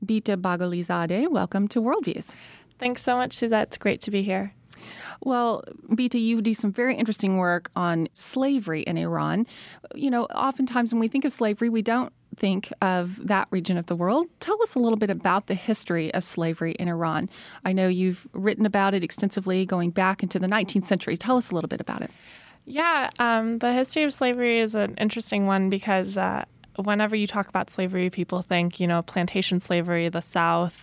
Bita Bagalizadeh. Welcome to Worldviews. Thanks so much, Suzette. It's great to be here. Well, Bita, you do some very interesting work on slavery in Iran. You know, oftentimes when we think of slavery, we don't think of that region of the world. Tell us a little bit about the history of slavery in Iran. I know you've written about it extensively going back into the 19th century. Tell us a little bit about it. Yeah, the history of slavery is an interesting one because whenever you talk about slavery, people think, plantation slavery, the South.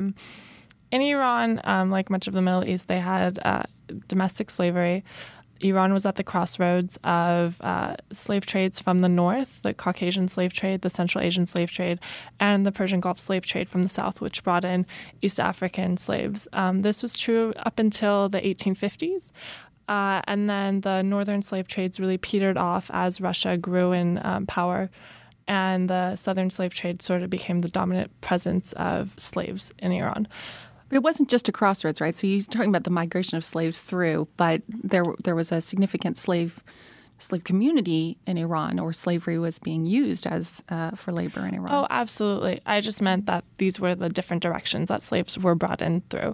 In Iran, like much of the Middle East, they had domestic slavery. Iran was at the crossroads of slave trades from the north, the Caucasian slave trade, the Central Asian slave trade, and the Persian Gulf slave trade from the south, which brought in East African slaves. This was true up until the 1850s. And then the northern slave trades really petered off as Russia grew in power. And the southern slave trade sort of became the dominant presence of slaves in Iran. But it wasn't just a crossroads, right? So you're talking about the migration of slaves through, but there was a significant slave community in Iran, or slavery was being used as for labor in Iran. Oh, absolutely. I just meant that these were the different directions that slaves were brought in through.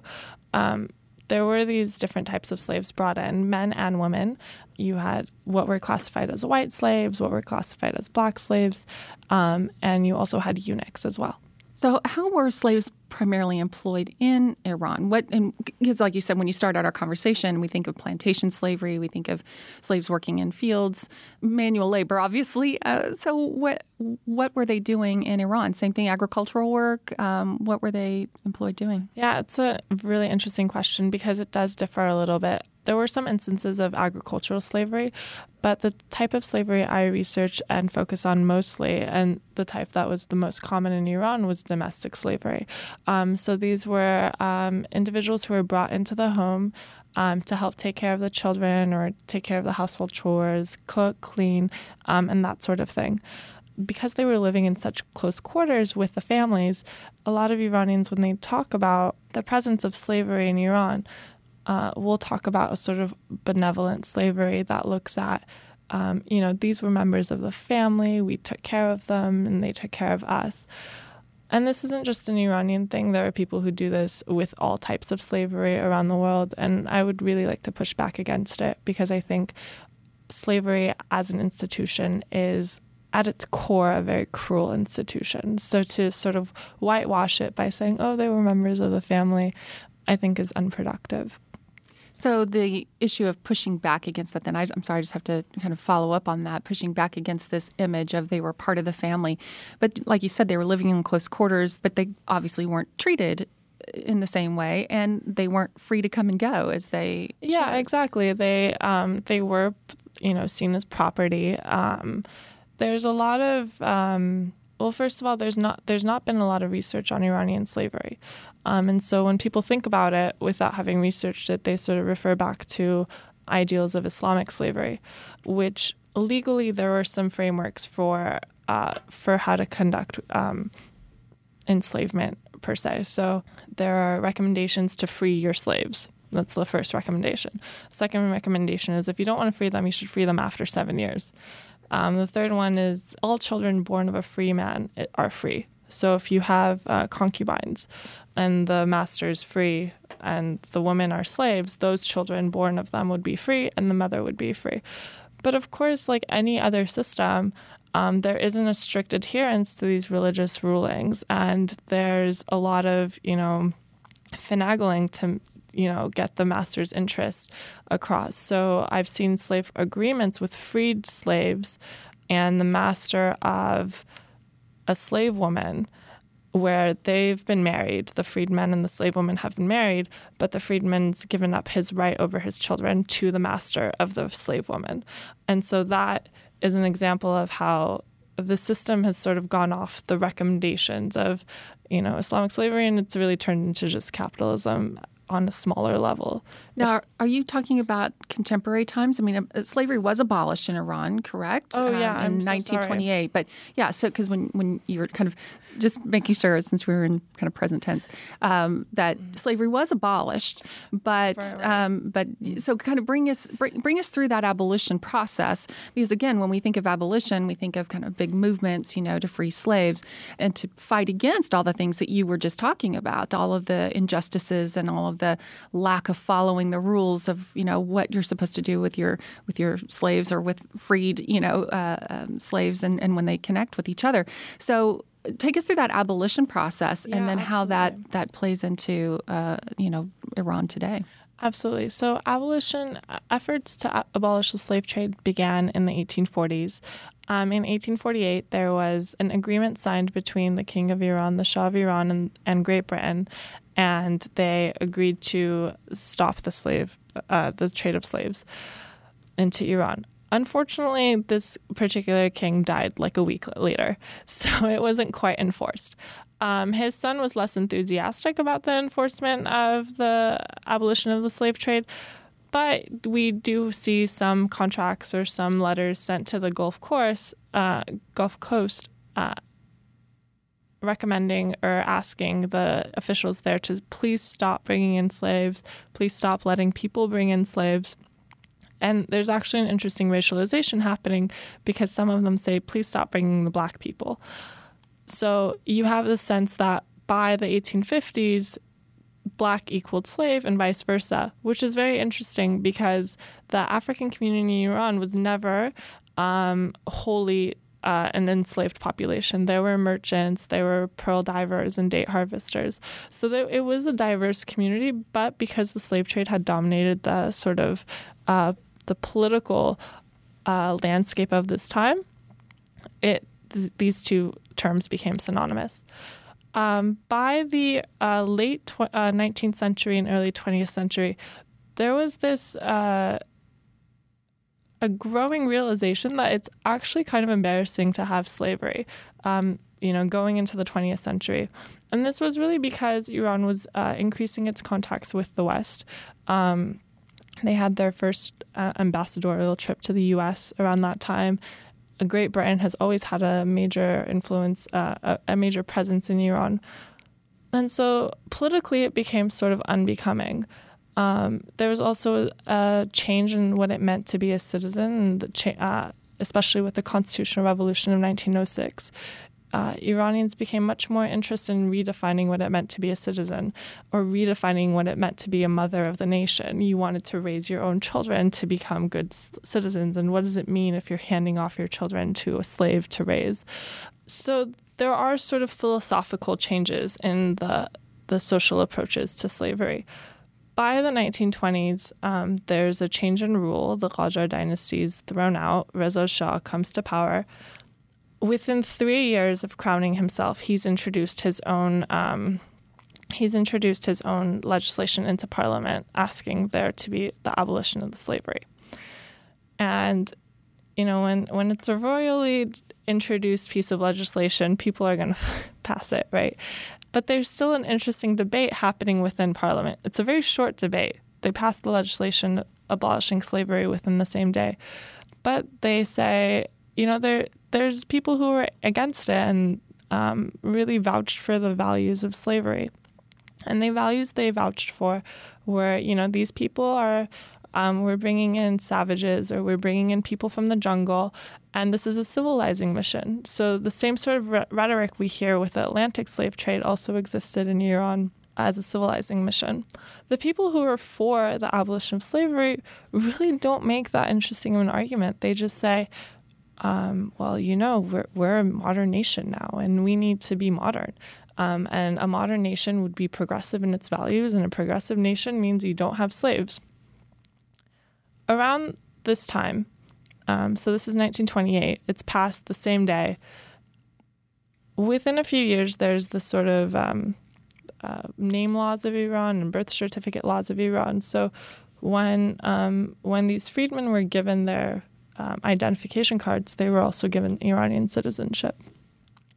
There were these different types of slaves brought in, men and women. You had what were classified as white slaves, what were classified as black slaves, and you also had eunuchs as well. So how were slaves primarily employed in Iran? Because like you said, when you start out our conversation, we think of plantation slavery, we think of slaves working in fields, manual labor, obviously. So what were they doing in Iran? Same thing, agricultural work? What were they employed doing? Yeah, it's a really interesting question because it does differ a little bit. There were some instances of agricultural slavery, but the type of slavery I research and focus on mostly, and the type that was the most common in Iran, was domestic slavery. So these were individuals who were brought into the home to help take care of the children or take care of the household chores, cook, clean, and that sort of thing. Because they were living in such close quarters with the families, a lot of Iranians, when they talk about the presence of slavery in Iran, we'll talk about a sort of benevolent slavery that looks at, these were members of the family, we took care of them, and they took care of us. And this isn't just an Iranian thing. There are people who do this with all types of slavery around the world, and I would really like to push back against it because I think slavery as an institution is at its core a very cruel institution. So to sort of whitewash it by saying, oh, they were members of the family, I think is unproductive. So the issue of pushing back against that, then I'm sorry, I just have to kind of follow up on that, pushing back against this image of they were part of the family. But like you said, they were living in close quarters, but they obviously weren't treated in the same way, and they weren't free to come and go as they Yeah, chose. exactly. They were, seen as property. There's a lot of well, first of all, there's not been a lot of research on Iranian slavery. And so when people think about it without having researched it, they sort of refer back to ideals of Islamic slavery, which legally there are some frameworks for how to conduct enslavement per se. So there are recommendations to free your slaves. That's the first recommendation. Second recommendation is if you don't want to free them, you should free them after 7 years. The third one is all children born of a free man are free. So if you have concubines and the master is free and the women are slaves, those children born of them would be free and the mother would be free. But of course, like any other system, there isn't a strict adherence to these religious rulings. And there's a lot of, finagling to get the master's interest across. So I've seen slave agreements with freed slaves and the master of a slave woman where they've been married, the freedman and the slave woman have been married, but the freedman's given up his right over his children to the master of the slave woman. And so that is an example of how the system has sort of gone off the recommendations of, Islamic slavery, and it's really turned into just capitalism on a smaller level. Now, are you talking about contemporary times? I mean, slavery was abolished in Iran, correct? Oh, yeah, in 1928. But yeah, so because when you're kind of just making sure, since we were in kind of present tense, that slavery was abolished, but so kind of bring us through that abolition process, because again, when we think of abolition, we think of kind of big movements, to free slaves and to fight against all the things that you were just talking about, all of the injustices and all of the lack of following the rules of what you're supposed to do with your slaves or with freed slaves and when they connect with each other. So take us through that abolition process and then how that plays into Iran today. Absolutely. So efforts to abolish the slave trade began in the 1840s. In 1848, there was an agreement signed between the King of Iran, the Shah of Iran, and Great Britain, and they agreed to stop the trade of slaves into Iran. Unfortunately, this particular king died like a week later, so it wasn't quite enforced. His son was less enthusiastic about the enforcement of the abolition of the slave trade, but we do see some contracts or some letters sent to the Gulf Coast recommending or asking the officials there to please stop bringing in slaves, please stop letting people bring in slaves. And there's actually an interesting racialization happening because some of them say, please stop bringing the black people. So you have the sense that by the 1850s, black equaled slave and vice versa, which is very interesting because the African community in Iran was never wholly an enslaved population. There were merchants, there were pearl divers and date harvesters. So it was a diverse community, but because the slave trade had dominated the sort of the political landscape of this time, these two terms became synonymous. By the late 19th century and early 20th century, there was this a growing realization that it's actually kind of embarrassing to have slavery, going into the 20th century. And this was really because Iran was increasing its contacts with the West. They had their first ambassadorial trip to the U.S. around that time. Great Britain has always had a major influence, a major presence in Iran. And so politically it became sort of unbecoming. There was also a change in what it meant to be a citizen, especially with the Constitutional Revolution of 1906. Iranians became much more interested in redefining what it meant to be a citizen or redefining what it meant to be a mother of the nation. You wanted to raise your own children to become good citizens. And what does it mean if you're handing off your children to a slave to raise? So there are sort of philosophical changes in the social approaches to slavery. By the 1920s, there's a change in rule. The Qajar dynasty is thrown out. Reza Shah comes to power. Within 3 years of crowning himself, he's introduced his own legislation into parliament, asking there to be the abolition of the slavery. And when it's a royally introduced piece of legislation, people are going to pass it, right? But there's still an interesting debate happening within Parliament. It's a very short debate. They passed the legislation abolishing slavery within the same day. But they say, there's people who are against it and really vouched for the values of slavery. And the values they vouched for were, these people are, we're bringing in savages or we're bringing in people from the jungle, and this is a civilizing mission. So the same sort of rhetoric we hear with the Atlantic slave trade also existed in Iran as a civilizing mission. The people who are for the abolition of slavery really don't make that interesting of an argument. They just say, we're a modern nation now, and we need to be modern. And a modern nation would be progressive in its values, and a progressive nation means you don't have slaves. Around this time, so this is 1928, it's passed the same day. Within a few years, there's the sort of name laws of Iran and birth certificate laws of Iran. So when these freedmen were given their identification cards, they were also given Iranian citizenship.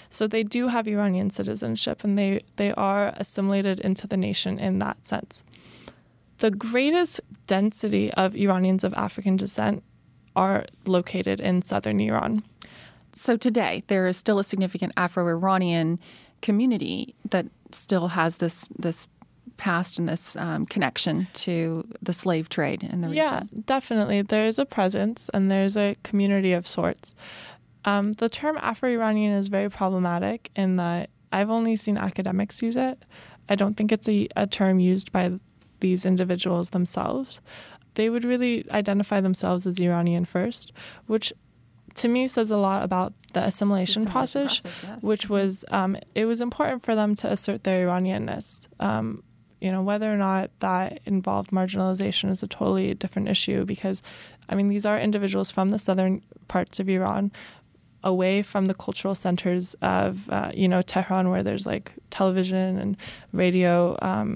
So they do have Iranian citizenship, and they are assimilated into the nation in that sense. The greatest density of Iranians of African descent are located in southern Iran. So today, there is still a significant Afro-Iranian community that still has this past and this connection to the slave trade in the region. Yeah, definitely. There's a presence and there's a community of sorts. The term Afro-Iranian is very problematic in that I've only seen academics use it. I don't think it's a term used by these individuals themselves. They would really identify themselves as Iranian first, which to me says a lot about the assimilation process yes. Which was, it was important for them to assert their Iranianness. Whether or not that involved marginalization is a totally different issue because, these are individuals from the southern parts of Iran, away from the cultural centers of, Tehran, where there's like television and radio.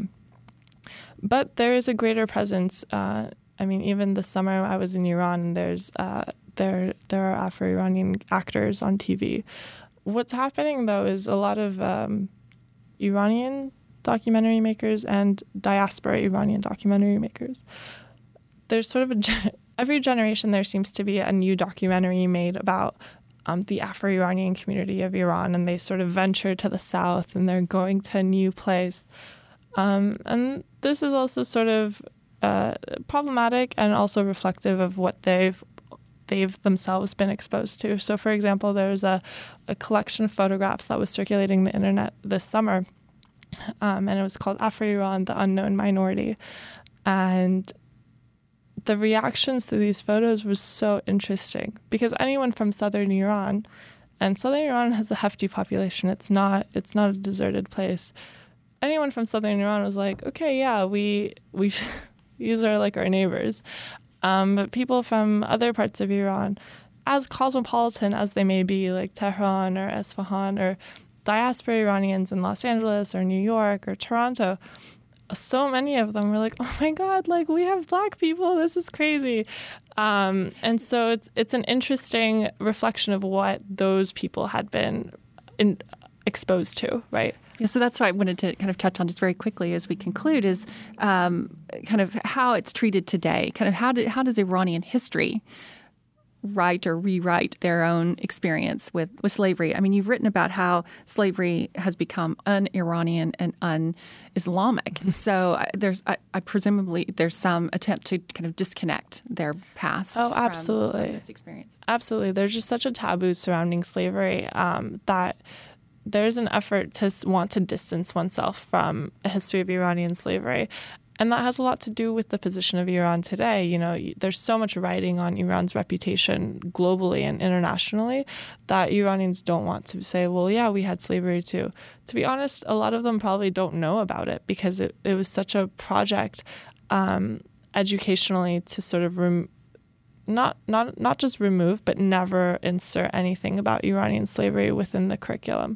But there is a greater presence. Even this summer I was in Iran, and there are Afro-Iranian actors on TV. What's happening, though, is a lot of Iranian documentary makers and diaspora Iranian documentary makers. There's sort of every generation there seems to be a new documentary made about the Afro-Iranian community of Iran, and they sort of venture to the south and they're going to a new place. And this is also sort of problematic and also reflective of what they've themselves been exposed to. So, for example, there's a collection of photographs that was circulating the internet this summer, and it was called Afro-Iran, the Unknown Minority. And the reactions to these photos was so interesting because anyone from southern Iran, and southern Iran has a hefty population. It's not a deserted place. Anyone from southern Iran was like, okay, yeah, we these are like our neighbors. But people from other parts of Iran, as cosmopolitan as they may be, like Tehran or Isfahan or diaspora Iranians in Los Angeles or New York or Toronto, so many of them were like, oh my God, like we have Black people. This is crazy. And so it's an interesting reflection of what those people had been exposed to, right? Yeah, so that's what I wanted to kind of touch on just very quickly as we conclude is kind of how it's treated today. Kind of how does Iranian history write or rewrite their own experience with slavery? You've written about how slavery has become un-Iranian and un-Islamic. So I presumably there's some attempt to kind of disconnect their past absolutely. From this experience. Absolutely. There's just such a taboo surrounding slavery that there's an effort to want to distance oneself from a history of Iranian slavery. And that has a lot to do with the position of Iran today. There's so much writing on Iran's reputation globally and internationally that Iranians don't want to say, well, yeah, we had slavery too. To be honest, a lot of them probably don't know about it because it was such a project educationally to sort of not just remove, but never insert anything about Iranian slavery within the curriculum.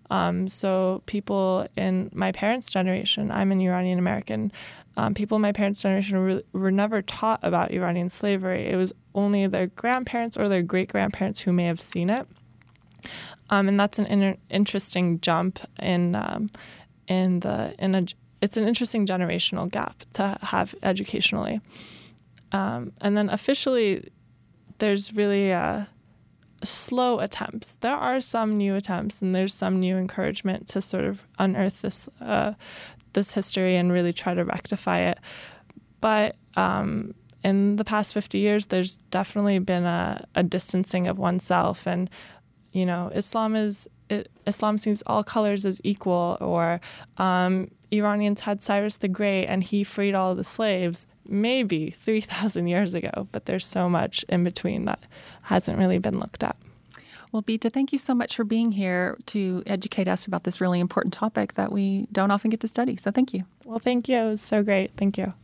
So people in my parents' generation, I'm an Iranian American, people in my parents' generation were never taught about Iranian slavery. It was only their grandparents or their great-grandparents who may have seen it. And that's an interesting jump it's an interesting generational gap to have educationally. And then officially, there's really slow attempts. There are some new attempts, and there's some new encouragement to sort of unearth this history and really try to rectify it. But in the past 50 years, there's definitely been a distancing of oneself, and Islam sees all colors as equal, or Iranians had Cyrus the Great and he freed all the slaves, maybe 3,000 years ago, but there's so much in between that hasn't really been looked at. Well, Bita, thank you so much for being here to educate us about this really important topic that we don't often get to study. So thank you. Well, thank you. It was so great. Thank you.